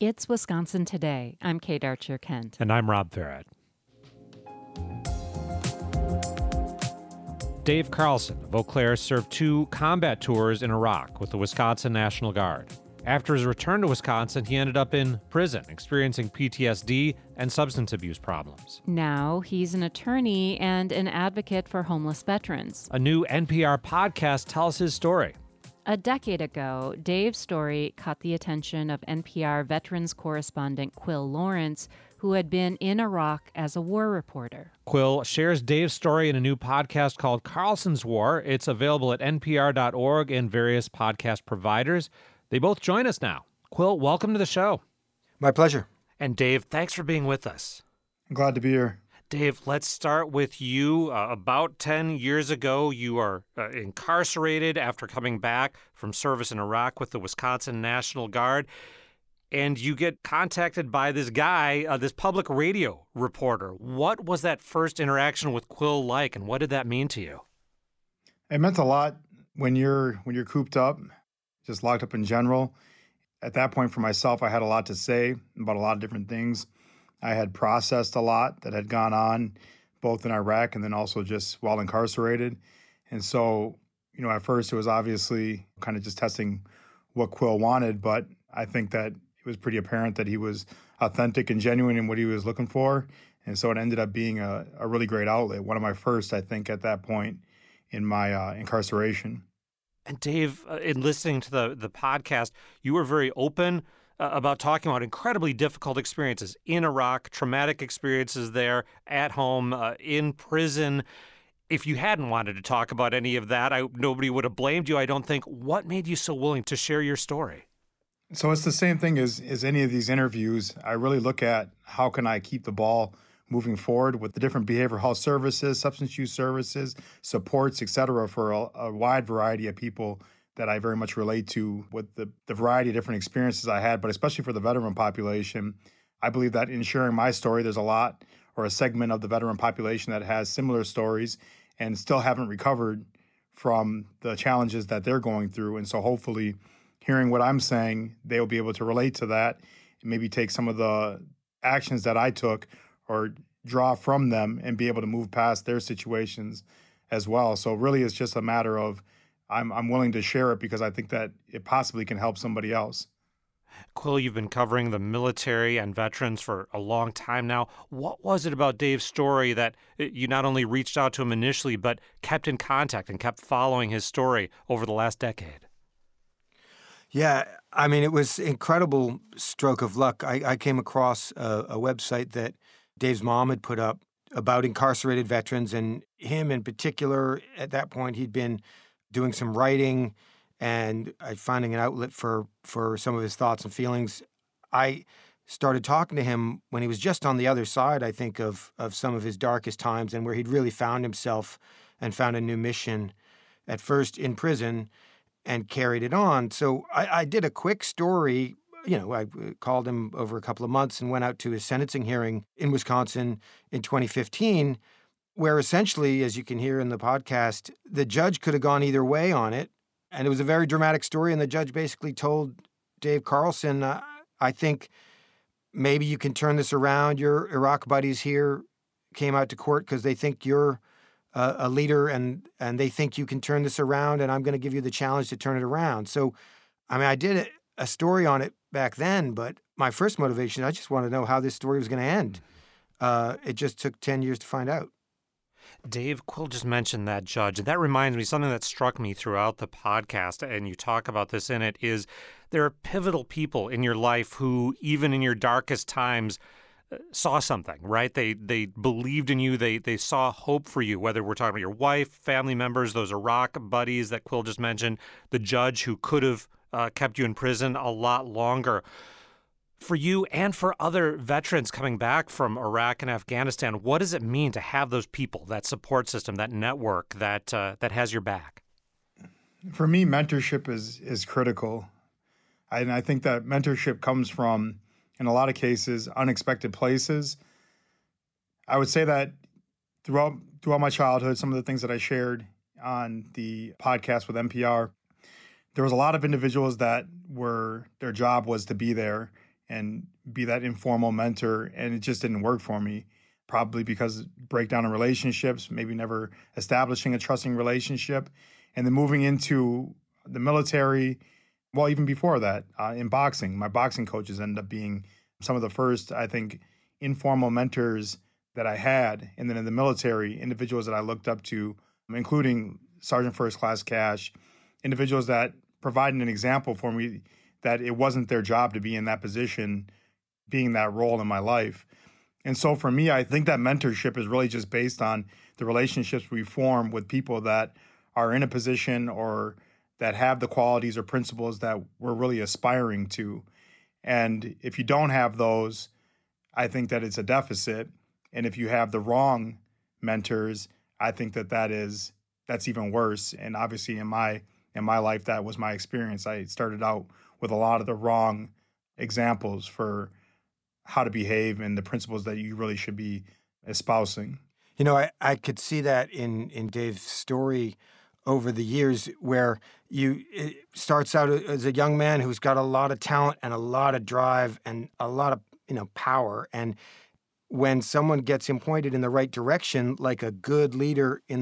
It's Wisconsin Today. I'm Kate Archer-Kent. And I'm Rob Farrett. Dave Carlson of Eau Claire served 2 combat tours in Iraq with the Wisconsin National Guard. After his return to Wisconsin, he ended up in prison, experiencing PTSD and substance abuse problems. Now he's an attorney and an advocate for homeless veterans. A new NPR podcast tells his story. A decade ago, Dave's story caught the attention of NPR veterans correspondent Quill Lawrence, who had been in Iraq as a war reporter. Quill shares Dave's story in a new podcast called Carlson's War. It's available at npr.org and various podcast providers. They both join us now. Quill, welcome to the show. My pleasure. And Dave, thanks for being with us. I'm glad to be here. Dave, let's start with you. About 10 years ago, you are incarcerated after coming back from service in Iraq with the Wisconsin National Guard. And you get contacted by this guy, this public radio reporter. What was that first interaction with Quill like, and what did that mean to you? It meant a lot when you're cooped up, just locked up in general. At that point, for myself, I had a lot to say about a lot of different things. I had processed a lot that had gone on, both in Iraq and then also just while incarcerated. And so, at first it was obviously kind of just testing what Quill wanted, but I think that it was pretty apparent that he was authentic and genuine in what he was looking for. And so it ended up being a really great outlet, one of my first, I think, at that point in my incarceration. And Dave, in listening to the podcast, you were very open about talking about incredibly difficult experiences in Iraq, traumatic experiences there, at home, in prison. If you hadn't wanted to talk about any of that, nobody would have blamed you, I don't think. What made you so willing to share your story? So it's the same thing as any of these interviews. I really look at how can I keep the ball moving forward with the different behavioral health services, substance use services, supports, et cetera, for a wide variety of people that I very much relate to with the variety of different experiences I had, but especially for the veteran population. I believe that in sharing my story, there's a lot or a segment of the veteran population that has similar stories and still haven't recovered from the challenges that they're going through. And so hopefully hearing what I'm saying, they'll be able to relate to that and maybe take some of the actions that I took or draw from them and be able to move past their situations as well. So really it's just a matter of I'm willing to share it because I think that it possibly can help somebody else. Quill, you've been covering the military and veterans for a long time now. What was it about Dave's story that you not only reached out to him initially, but kept in contact and kept following his story over the last decade? Yeah, I mean, it was an incredible stroke of luck. I came across a website that Dave's mom had put up about incarcerated veterans, and him in particular, at that point, he'd been doing some writing and finding an outlet for some of his thoughts and feelings. I started talking to him when he was just on the other side, I think, of some of his darkest times and where he'd really found himself and found a new mission, at first in prison, and carried it on. So I did a quick story. I called him over a couple of months and went out to his sentencing hearing in Wisconsin in 2015, where essentially, as you can hear in the podcast, the judge could have gone either way on it. And it was a very dramatic story. And the judge basically told Dave Carlson, I think maybe you can turn this around. Your Iraq buddies here came out to court because they think you're a leader and they think you can turn this around. And I'm going to give you the challenge to turn it around. So, I mean, I did a story on it back then, but my first motivation, I just wanted to know how this story was going to end. It just took 10 years to find out. Dave, Quill just mentioned that judge, and that reminds me, something that struck me throughout the podcast, and you talk about this in it, is there are pivotal people in your life who, even in your darkest times, saw something, right? They believed in you. They saw hope for you, whether we're talking about your wife, family members, those Iraq buddies that Quill just mentioned, the judge who could have kept you in prison a lot longer. For you and for other veterans coming back from Iraq and Afghanistan, what does it mean to have those people, that support system, that network that has your back? For me, mentorship is critical. And I think that mentorship comes from, in a lot of cases, unexpected places. I would say that throughout my childhood, some of the things that I shared on the podcast with NPR, there was a lot of individuals that their job was to be there and be that informal mentor, and it just didn't work for me. Probably because breakdown in relationships, maybe never establishing a trusting relationship, and then moving into the military. Well, even before that, in boxing, my boxing coaches ended up being some of the first, I think, informal mentors that I had. And then in the military, individuals that I looked up to, including Sergeant First Class Cash, individuals that provided an example for me that it wasn't their job to be in that position, being that role in my life. And so for me, I think that mentorship is really just based on the relationships we form with people that are in a position or that have the qualities or principles that we're really aspiring to. And if you don't have those, I think that it's a deficit. And if you have the wrong mentors, I think that that's even worse. And obviously in my life, that was my experience. I started out with a lot of the wrong examples for how to behave and the principles that you really should be espousing. You know, I could see that in Dave's story over the years, where it starts out as a young man who's got a lot of talent and a lot of drive and a lot of, power. And when someone gets him pointed in the right direction, like a good leader in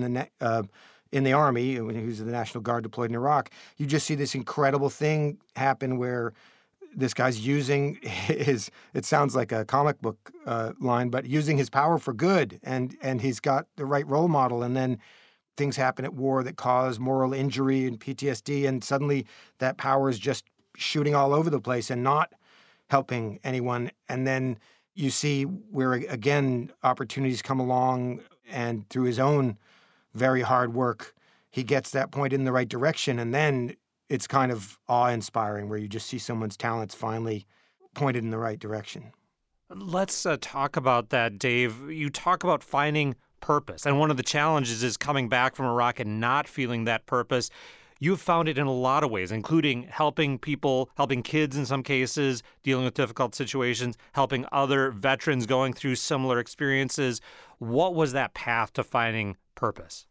the Army, who's the National Guard deployed in Iraq, you just see this incredible thing happen where this guy's using it sounds like a comic book line, but using his power for good, and he's got the right role model. And then things happen at war that cause moral injury and PTSD, and suddenly that power is just shooting all over the place and not helping anyone. And then you see where, again, opportunities come along, and through his own very hard work, he gets that point in the right direction. And then it's kind of awe-inspiring where you just see someone's talents finally pointed in the right direction. Let's talk about that, Dave. You talk about finding purpose, and one of the challenges is coming back from Iraq and not feeling that purpose. You've found it in a lot of ways, including helping people, helping kids in some cases, dealing with difficult situations, helping other veterans going through similar experiences. What was that path to finding purpose?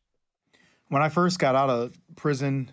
When I first got out of prison,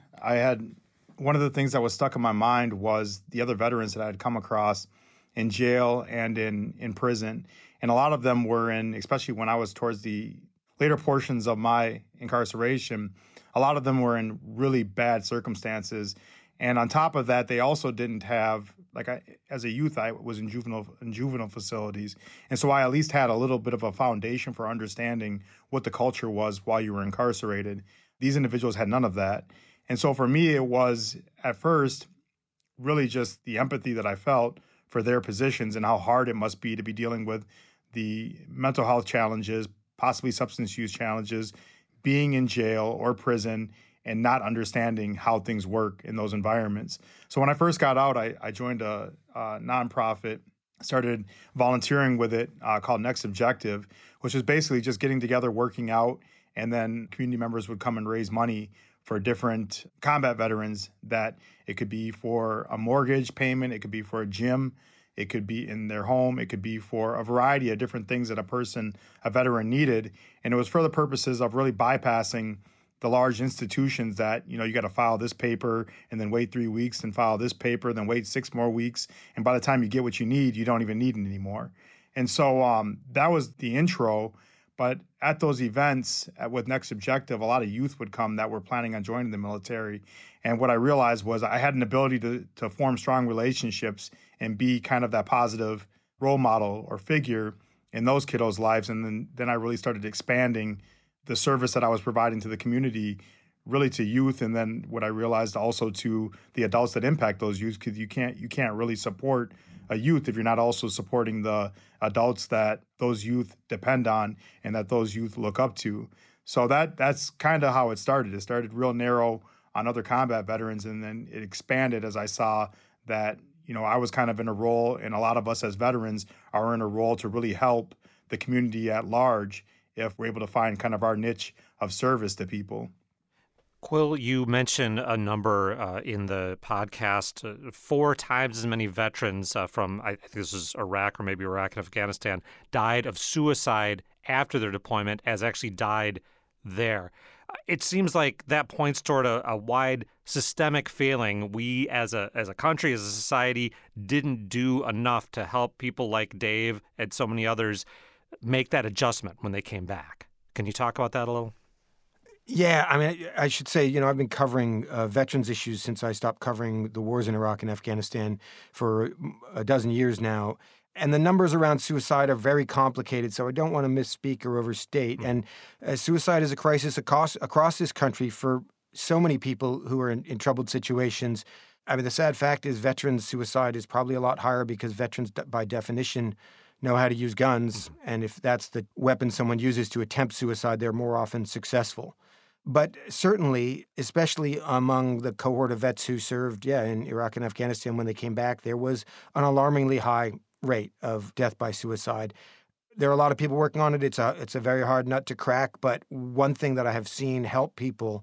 one of the things that was stuck in my mind was the other veterans that I had come across in jail and in prison. And a lot of them were especially when I was towards the later portions of my incarceration, a lot of them were in really bad circumstances. And on top of that, they also didn't have, as a youth, I was in juvenile facilities. And so I at least had a little bit of a foundation for understanding what the culture was while you were incarcerated. These individuals had none of that. And so for me, it was at first really just the empathy that I felt for their positions and how hard it must be to be dealing with the mental health challenges, possibly substance use challenges, being in jail or prison and not understanding how things work in those environments. So when I first got out, I joined a nonprofit, started volunteering with it called Next Objective, which was basically just getting together, working out, and then community members would come and raise money for different combat veterans. That it could be for a mortgage payment, it could be for a gym, it could be in their home, it could be for a variety of different things that a veteran needed. And it was for the purposes of really bypassing the large institutions that, you got to file this paper and then wait 3 weeks and file this paper, then wait 6 more weeks. And by the time you get what you need, you don't even need it anymore. And so that was the intro. But at those events with Next Objective, a lot of youth would come that were planning on joining the military. And what I realized was I had an ability to form strong relationships and be kind of that positive role model or figure in those kiddos' lives. And then I really started expanding the service that I was providing to the community, really to youth. And then what I realized also to the adults that impact those youth, because you can't really support a youth if you're not also supporting the adults that those youth depend on and that those youth look up to. So that's kind of how it started. It started real narrow on other combat veterans, and then it expanded as I saw that, I was kind of in a role, and a lot of us as veterans are in a role to really help the community at large if we're able to find kind of our niche of service to people. Quill, you mentioned a number in the podcast, 4 times as many veterans from, I think this is Iraq or maybe Iraq and Afghanistan, died of suicide after their deployment as actually died there. It seems like that points toward a wide systemic failing. We as a country, as a society, didn't do enough to help people like Dave and so many others make that adjustment when they came back. Can you talk about that a little? Yeah, I mean, I should say, I've been covering veterans issues since I stopped covering the wars in Iraq and Afghanistan for a dozen years now. And the numbers around suicide are very complicated, so I don't want to misspeak or overstate. And suicide is a crisis across this country for so many people who are in troubled situations. I mean, the sad fact is veterans' suicide is probably a lot higher because veterans, by definition, know how to use guns. And if that's the weapon someone uses to attempt suicide, they're more often successful. But certainly, especially among the cohort of vets who served, in Iraq and Afghanistan when they came back, there was an alarmingly high rate of death by suicide. There are a lot of people working on it. It's a very hard nut to crack. But one thing that I have seen help people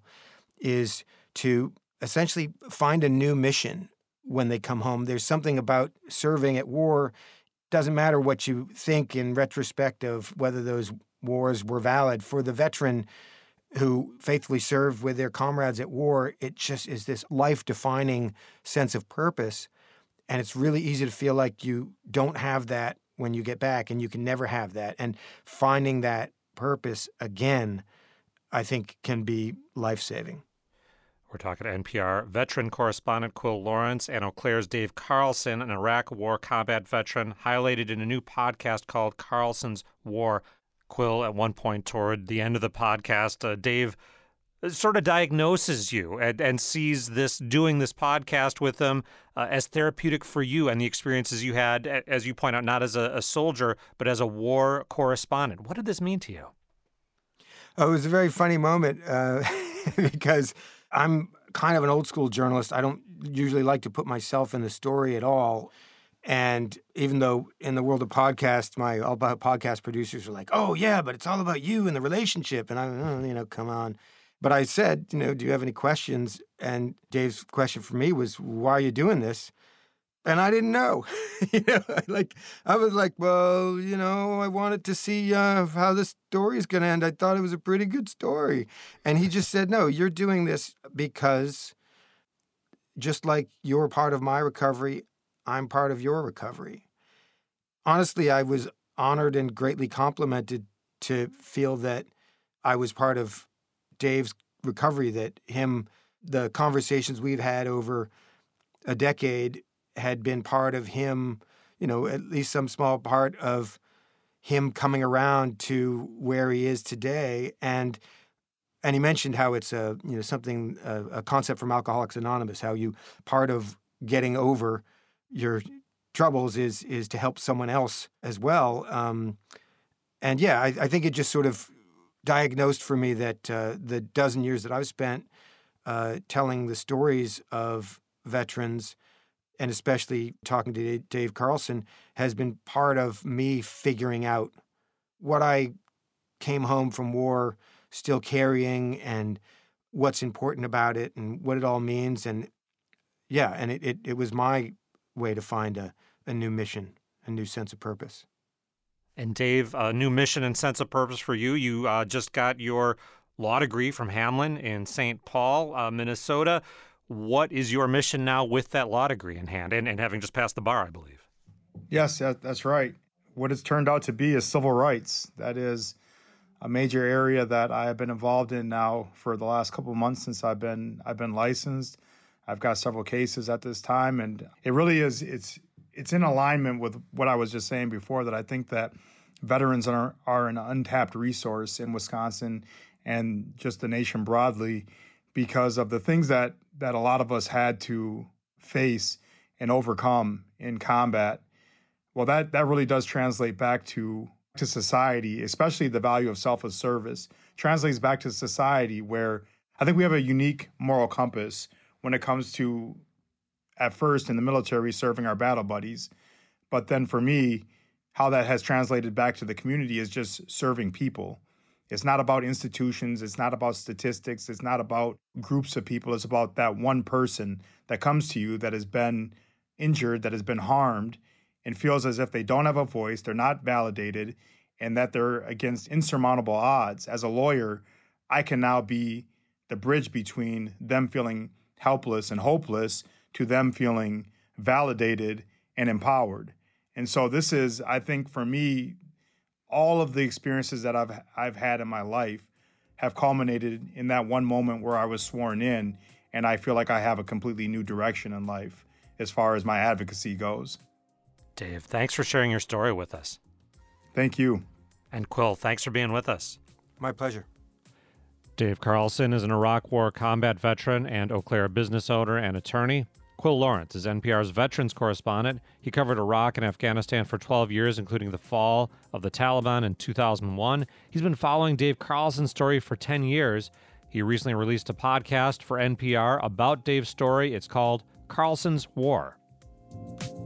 is to essentially find a new mission when they come home. There's something about serving at war. Doesn't matter what you think in retrospect of whether those wars were valid. For the veteran who faithfully served with their comrades at war, it just is this life-defining sense of purpose. And it's really easy to feel like you don't have that when you get back, and you can never have that. And finding that purpose again, I think, can be life-saving. We're talking to NPR veteran correspondent Quil Lawrence and Eau Claire's Dave Carlson, an Iraq War combat veteran, highlighted in a new podcast called Carlson's War. Quil, at one point toward the end of the podcast, Dave sort of diagnoses you and sees doing this podcast with them as therapeutic for you and the experiences you had, as you point out, not as a soldier, but as a war correspondent. What did this mean to you? Oh, it was a very funny moment because I'm kind of an old school journalist. I don't usually like to put myself in the story at all. And even though in the world of podcasts, my All About podcast producers were like, oh, yeah, but it's all about you and the relationship. And I, come on. But I said, do you have any questions? And Dave's question for me was, why are you doing this? And I didn't know. I was like, well, I wanted to see how this story is going to end. I thought it was a pretty good story. And he just said, no, you're doing this because just like you're part of my recovery, I'm part of your recovery. Honestly, I was honored and greatly complimented to feel that I was part of Dave's recovery, that the conversations we've had over a decade had been part of him, at least some small part of him coming around to where he is today. And he mentioned how it's a concept from Alcoholics Anonymous, how part of getting over your troubles is to help someone else as well. I think it just sort of diagnosed for me that the dozen years that I've spent telling the stories of veterans, and especially talking to Dave Carlson, has been part of me figuring out what I came home from war still carrying and what's important about it and what it all means. And it was my way to find a new mission, a new sense of purpose. And Dave, a new mission and sense of purpose for you. You just got your law degree from Hamline in St. Paul, Minnesota. What is your mission now with that law degree in hand and having just passed the bar, I believe? Yes, that's right. What it's turned out to be is civil rights. That is a major area that I have been involved in now for the last couple of months since I've been licensed. I've got several cases at this time, and it really is. It's in alignment with what I was just saying before, that I think that veterans are an untapped resource in Wisconsin and just the nation broadly, because of the things that a lot of us had to face and overcome in combat. Well, that really does translate back to society, especially the value of selfless service, translates back to society, where I think we have a unique moral compass when it comes to, at first in the military, serving our battle buddies. But then for me, how that has translated back to the community is just serving people. It's not about institutions. It's not about statistics. It's not about groups of people. It's about that one person that comes to you that has been injured, that has been harmed, and feels as if they don't have a voice, they're not validated, and that they're against insurmountable odds. As a lawyer, I can now be the bridge between them feeling helpless and hopeless to them feeling validated and empowered. And so this is, I think, for me, all of the experiences that I've had in my life have culminated in that one moment where I was sworn in, and I feel like I have a completely new direction in life as far as my advocacy goes. Dave, thanks for sharing your story with us. Thank you. And Quill, thanks for being with us. My pleasure. Dave Carlson is an Iraq War combat veteran and Eau Claire business owner and attorney. Quill Lawrence is NPR's veterans correspondent. He covered Iraq and Afghanistan for 12 years, including the fall of the Taliban in 2001. He's been following Dave Carlson's story for 10 years. He recently released a podcast for NPR about Dave's story. It's called Carlson's War.